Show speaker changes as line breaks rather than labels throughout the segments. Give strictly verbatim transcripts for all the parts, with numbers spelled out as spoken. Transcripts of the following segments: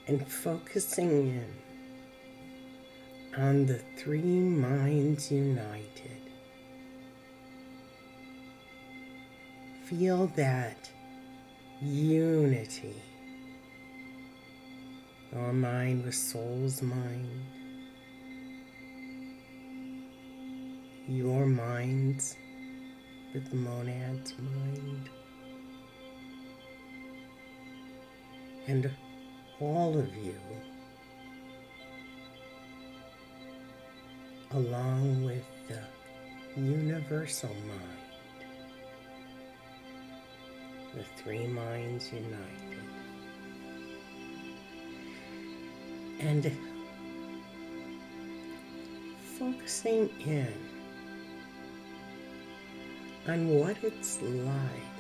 and focusing in on the three minds united. Feel that unity. Your mind with soul's mind. Your minds with the monad's mind. And all of you, along with the universal mind, the three minds united. And focusing in on what it's like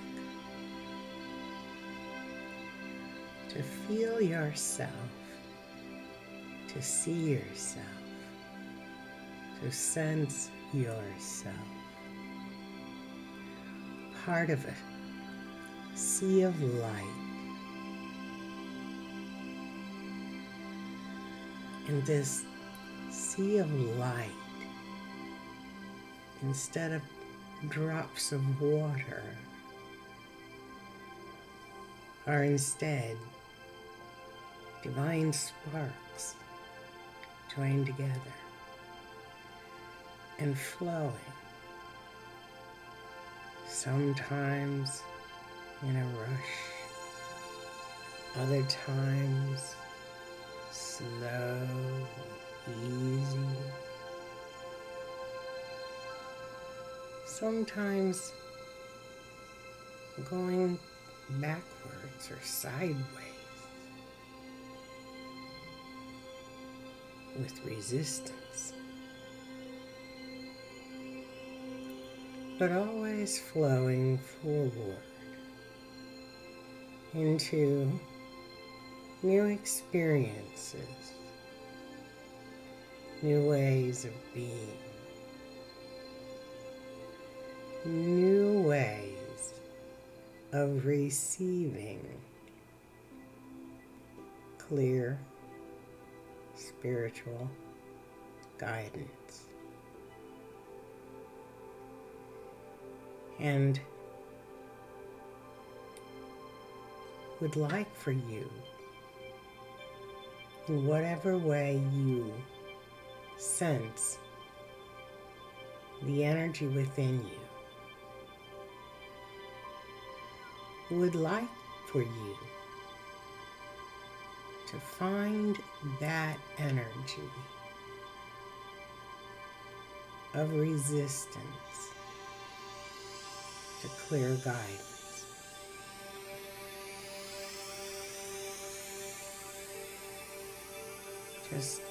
to feel yourself, to see yourself, to sense yourself, part of a sea of light. And this sea of light, instead of drops of water, are instead divine sparks joined together and flowing, sometimes in a rush, other times slow, easy, sometimes going backwards or sideways with resistance, but always flowing forward into new experiences, new ways of being, new ways of receiving clear spiritual guidance. And would like for you, in whatever way you sense the energy within you, would like for you to find that energy of resistance to clear guidance. Just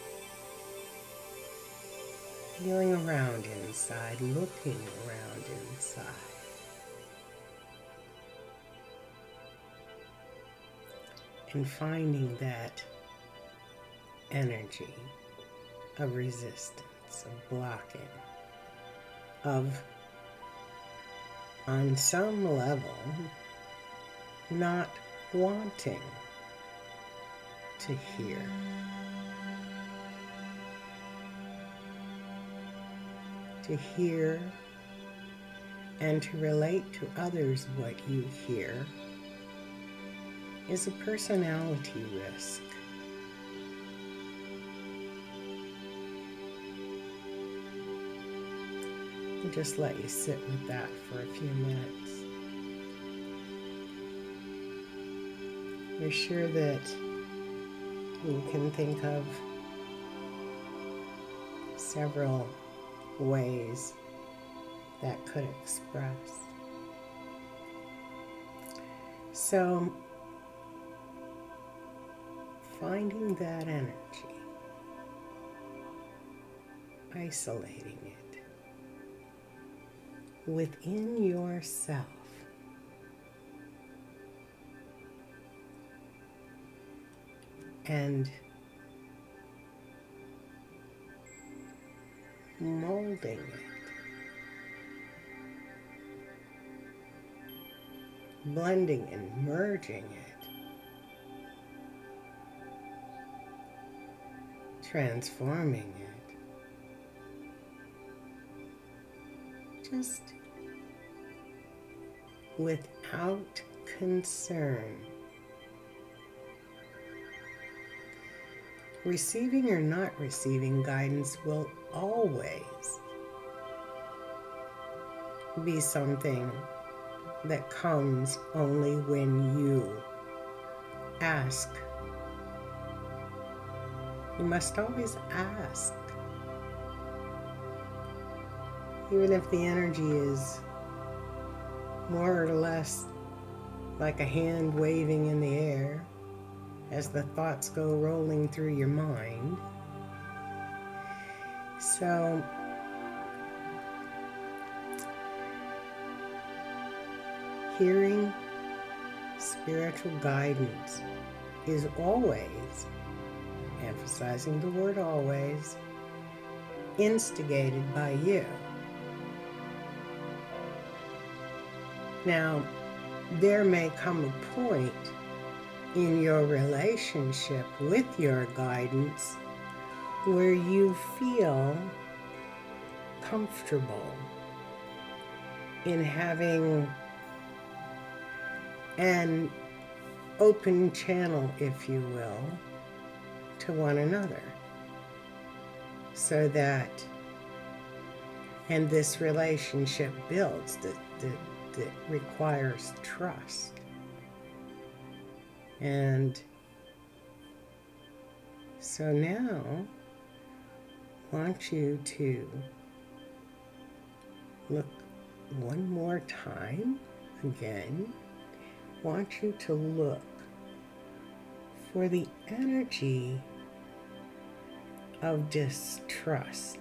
feeling around inside, looking around inside. And finding that energy of resistance, of blocking, of, on some level, not wanting to hear. To hear and to relate to others what you hear is a personality risk. I'll just let you sit with that for a few minutes. You're sure that you can think of several ways that could express. So, finding that energy, isolating it within yourself, and molding it, blending and merging it transforming it. Just without concern. Receiving or not receiving guidance will always be something that comes only when you ask. You must always ask. Even if the energy is more or less like a hand waving in the air as the thoughts go rolling through your mind. So, hearing spiritual guidance is always, emphasizing the word always, instigated by you. Now, there may come a point in your relationship with your guidance where you feel comfortable in having an open channel, if you will, to one another. So that, and this relationship builds, that, that, that requires trust. And so now, I want you to look one more time again. I want you to look for the energy of distrust.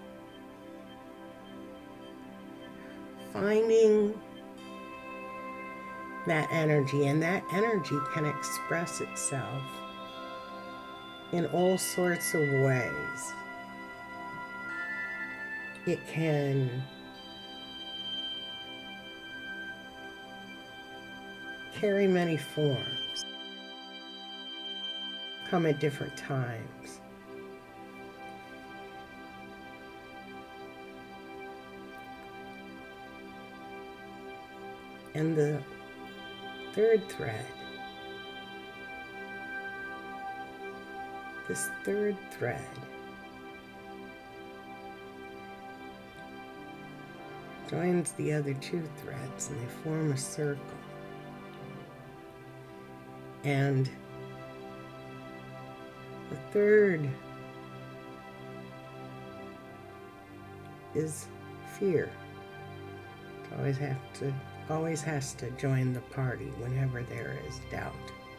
Finding that energy, and that energy can express itself in all sorts of ways. It can carry many forms, come at different times. And the third thread, this third thread joins the other two threads and they form a circle. And the third is fear. It always have to always has to join the party whenever there is doubt,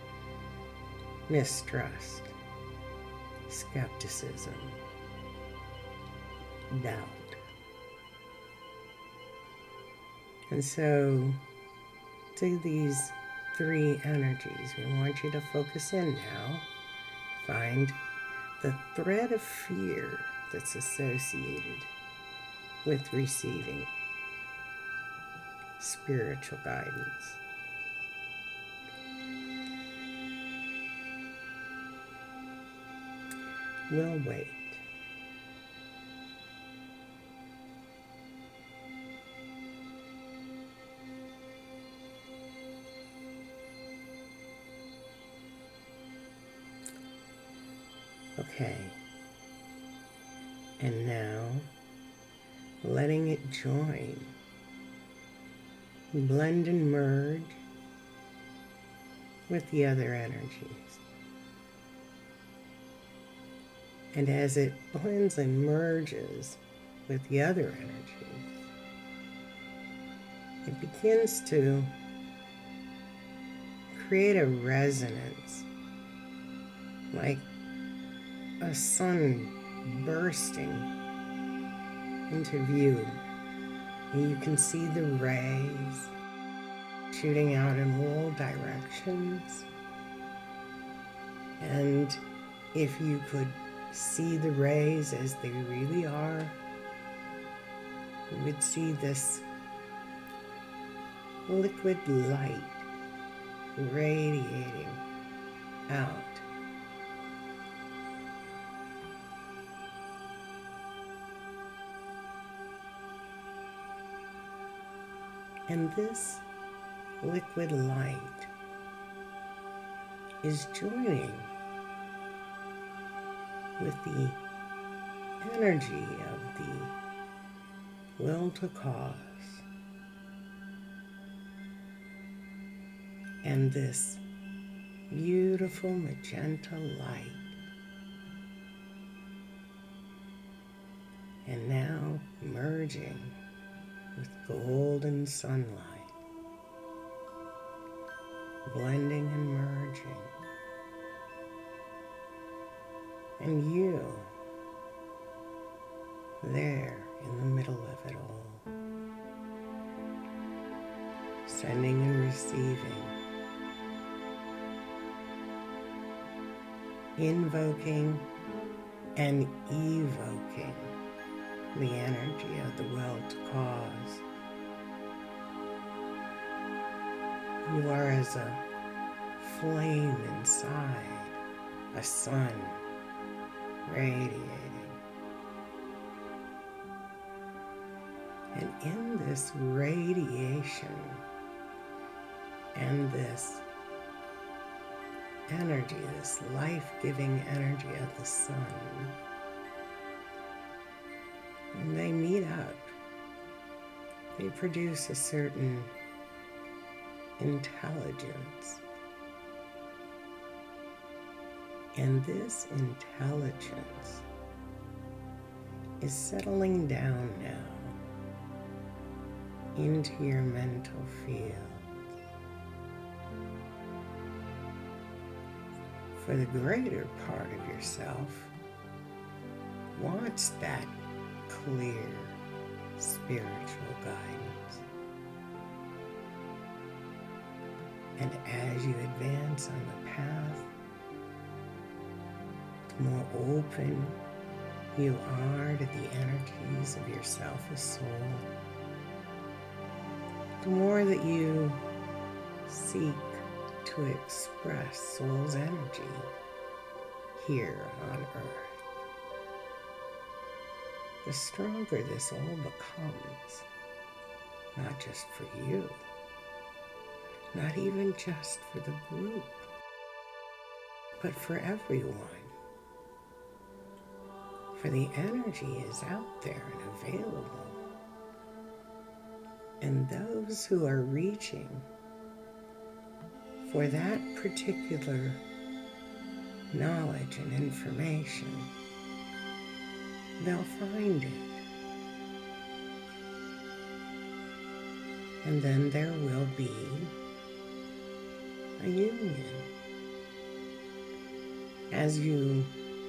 mistrust, skepticism, doubt. And so to these three energies, we want you to focus in now. Find the thread of fear that's associated with receiving spiritual guidance. We'll wait. Okay. And now, letting it join. Blend and merge with the other energies. And as it blends and merges with the other energies, it begins to create a resonance, like a sun bursting into view. And you can see the rays shooting out in all directions. And if you could see the rays as they really are, you would see this liquid light radiating out And this liquid light is joining with the energy of the will to cause. And this beautiful magenta light. And now merging with golden sunlight, blending and merging. And you, there in the middle of it all, sending and receiving, invoking and evoking the energy of the will to cause. You are as a flame inside, a sun radiating. And in this radiation and this energy, this life-giving energy of the sun, when they meet up, they produce a certain intelligence. And this intelligence is settling down now into your mental field. For the greater part of yourself wants that clear spiritual guidance. And as you advance on the path, the more open you are to the energies of yourself as soul, the more that you seek to express soul's energy here on earth, the stronger this all becomes, not just for you, not even just for the group, but for everyone. For the energy is out there and available. And those who are reaching for that particular knowledge and information, they'll find it. And then there will be a union as you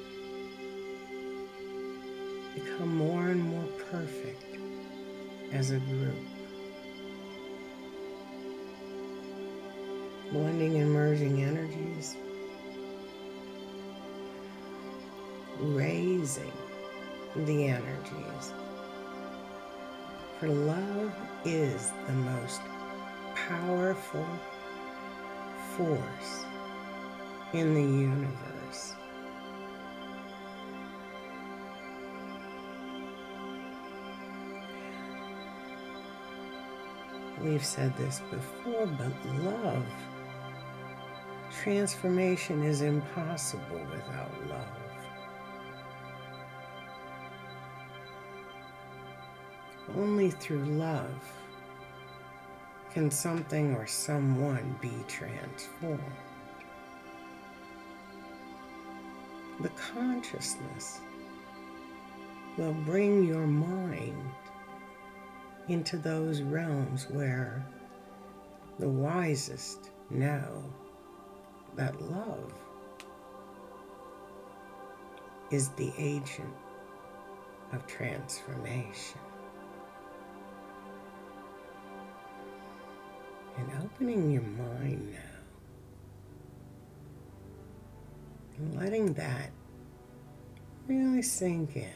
become more and more perfect as a group, blending and merging energies, raising the energies. For love is the most powerful force in the universe. We've said this before, but love, transformation is impossible without love. Only through love can something or someone be transformed. The consciousness will bring your mind into those realms where the wisest know that love is the agent of transformation. And opening your mind now, and letting that really sink in.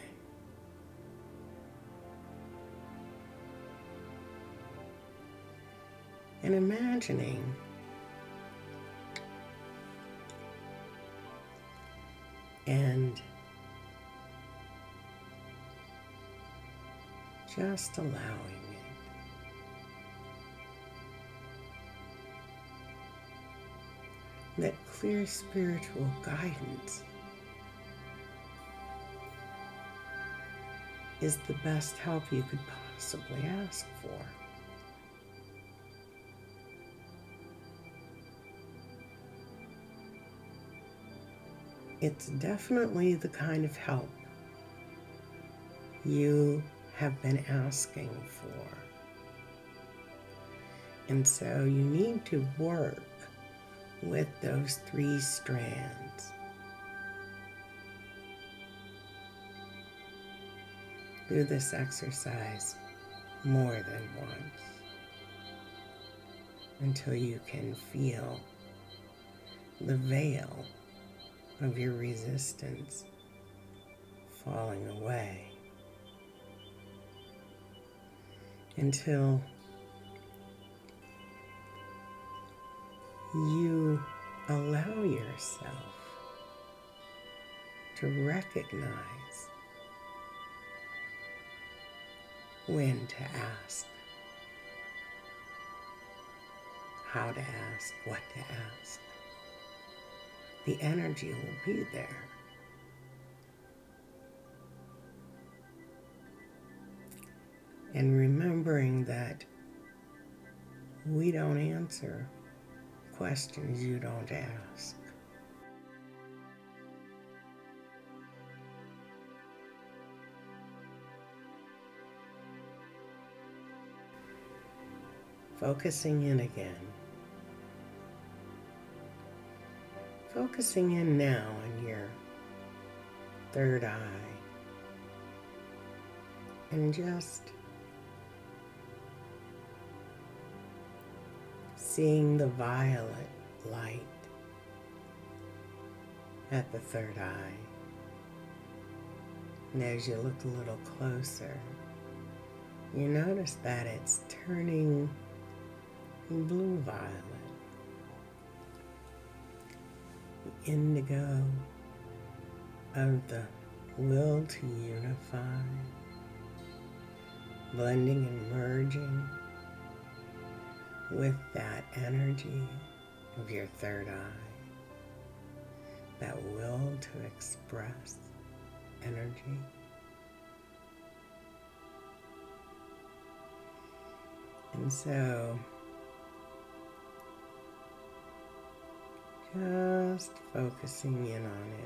And imagining and just allowing it that clear spiritual guidance is the best help you could possibly ask for. It's definitely the kind of help you have been asking for. And so you need to work with those three strands. Do this exercise more than once until you can feel the veil of your resistance falling away, until you allow yourself to recognize when to ask, how to ask, what to ask. The energy will be there. And remembering that we don't answer questions you don't ask. Focusing in again. Focusing in now on your third eye. And just seeing the violet light at the third eye. And as you look a little closer, you notice that it's turning blue violet, the indigo of the will to unify, blending and merging with that energy of your third eye, that will to express energy. And so, just focusing in on it.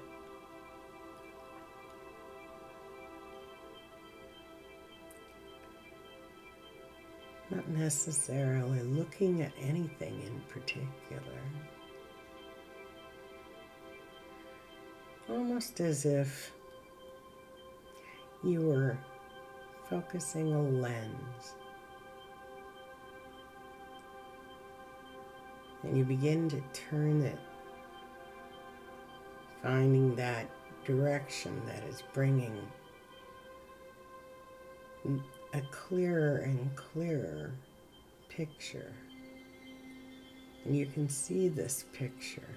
Not necessarily looking at anything in particular. Almost as if you were focusing a lens. And you begin to turn it, finding that direction that is bringing a clearer and clearer picture. And you can see this picture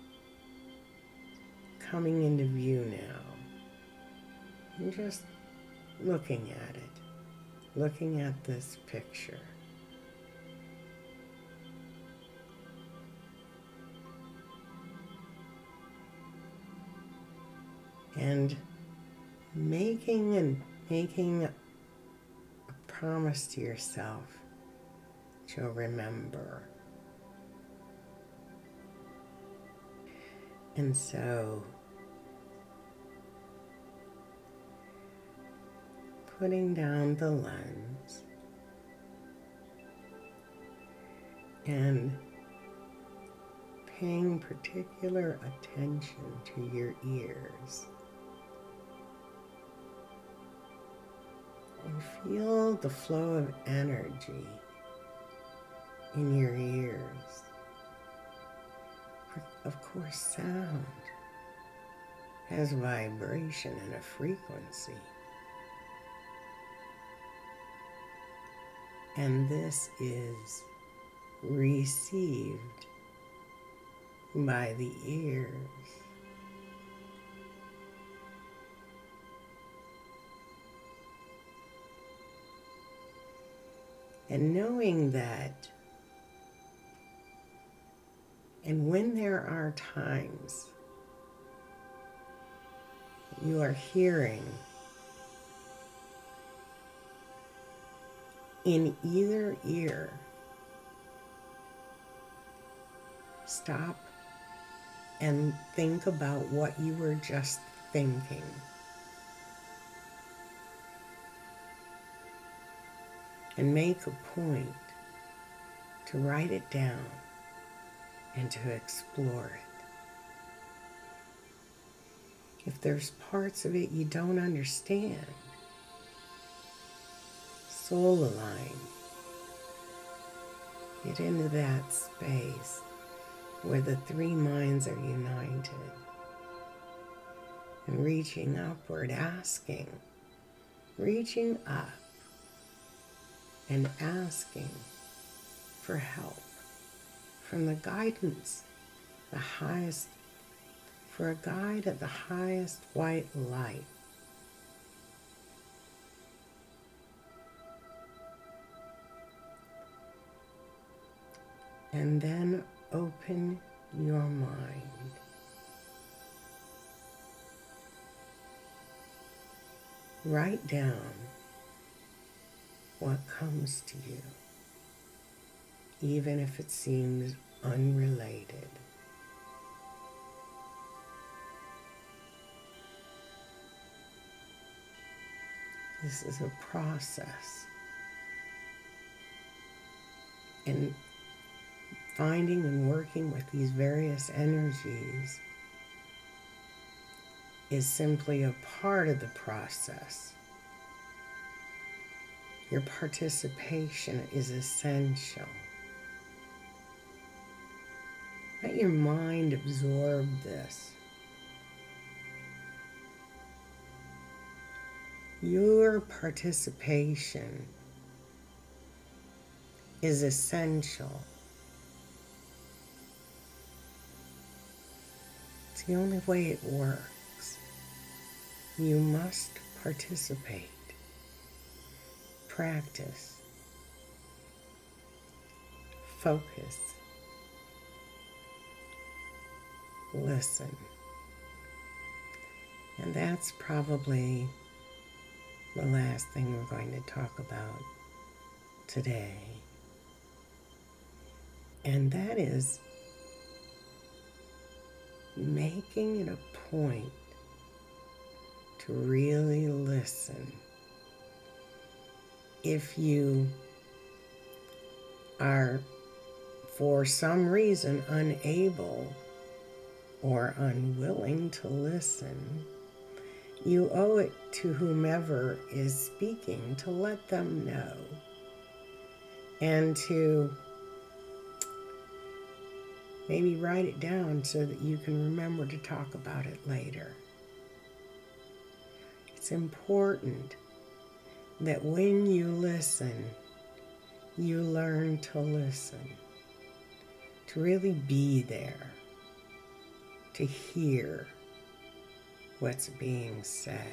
coming into view now. And just looking at it, looking at this picture. And making and making a promise to yourself that you'll remember. And so, putting down the lens and paying particular attention to your ears. And feel the flow of energy in your ears. Of course, sound has vibration and a frequency. And this is received by the ears. And knowing that And when there are times you are hearing in either ear, stop and think about what you were just thinking. And make a point to write it down and to explore it. If there's parts of it you don't understand, soul align. Get into that space where the three minds are united and reaching upward, asking, reaching up and asking for help from the guidance, the highest, for a guide at the highest white light. And then open your mind. Write down what comes to you, even if it seems unrelated. This is a process. And finding and working with these various energies is simply a part of the process. Your participation is essential. Let your mind absorb this. Your participation is essential. It's the only way it works. You must participate. Practice. Focus. Listen. And that's probably the last thing we're going to talk about today. And that is making it a point to really listen. If you are, for some reason, unable or unwilling to listen, you owe it to whomever is speaking to let them know and to maybe write it down so that you can remember to talk about it later. It's important that when you listen, you learn to listen, to really be there, to hear what's being said.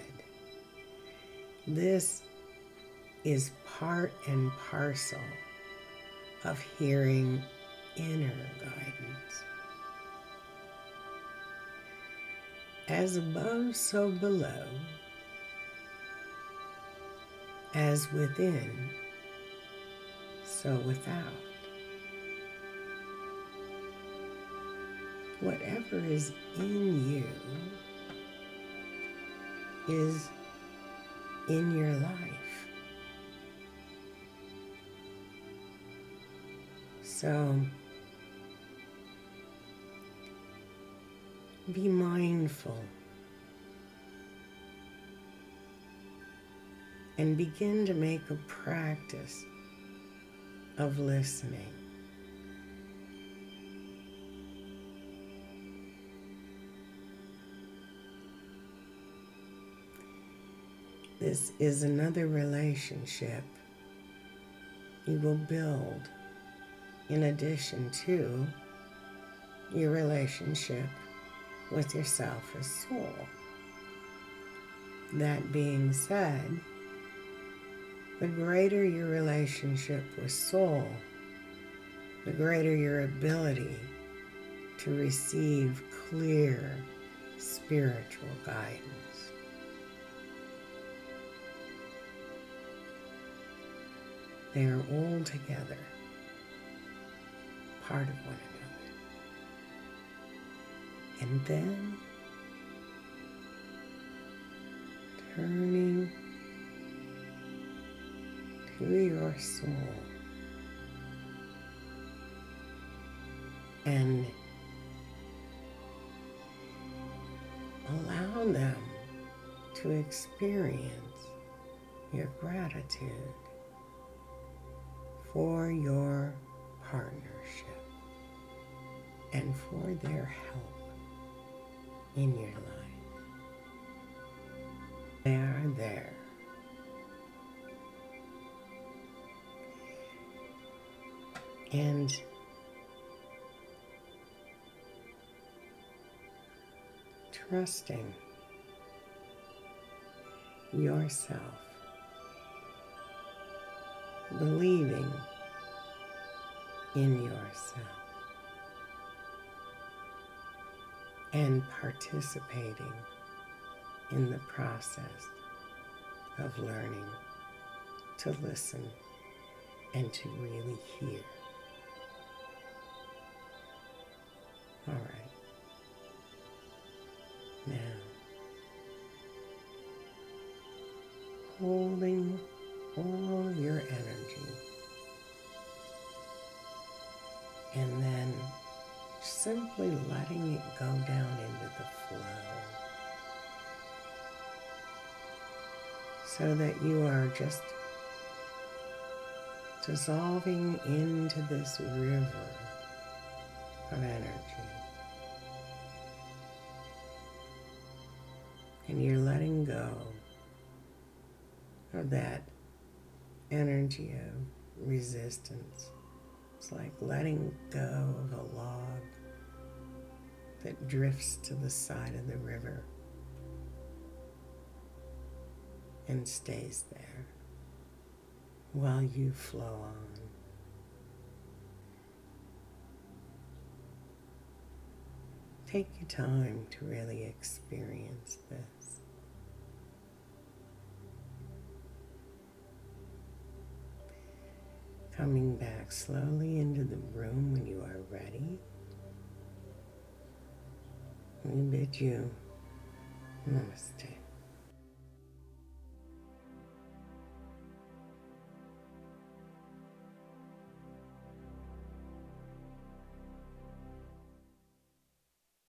This is part and parcel of hearing inner guidance. As above, so below. As within, so without. Whatever is in you is in your life. So be mindful and begin to make a practice of listening. This is another relationship you will build in addition to your relationship with yourself as soul. That being said, the greater your relationship with soul, the greater your ability to receive clear spiritual guidance. They are all together, part of one another. And then turning to your soul and allow them to experience your gratitude for your partnership and for their help in your life. They are there. And trusting yourself, believing in yourself, and participating in the process of learning to listen and to really hear. All right. Now, holding all of your energy and then simply letting it go down into the flow so that you are just dissolving into this river of energy. And you're letting go of that energy of resistance. It's like letting go of a log that drifts to the side of the river and stays there while you flow on. Take your time to really experience this. Coming back slowly into the room when you are ready, we bid you namaste.